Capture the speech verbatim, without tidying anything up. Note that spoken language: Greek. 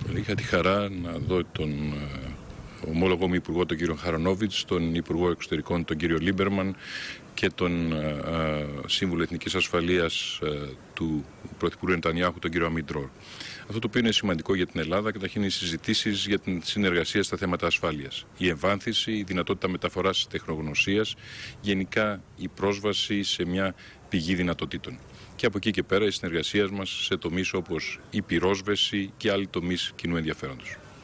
Είχα τη χαρά να δω τον ομόλογο μου υπουργό, τον κύριο Χαρανόβιτς, τον υπουργό εξωτερικών, τον κύριο Λίμπερμαν και τον uh, σύμβουλο Εθνικής Ασφαλείας uh, του Πρωθυπουργού Νετανιάχου, τον κύριο Αμιντρόρ. Αυτό το οποίο είναι σημαντικό για την Ελλάδα, καταρχήν είναι οι συζητήσεις για την συνεργασία στα θέματα ασφάλειας. Η εμβάνθηση, η δυνατότητα μεταφοράς τεχνογνωσίας, γενικά η πρόσβαση σε μια πηγή δυνατοτήτων. Και από εκεί και πέρα η συνεργασία μας σε τομείς όπως η πυρόσβεση και άλλοι τομείς κοινού ενδιαφέροντος.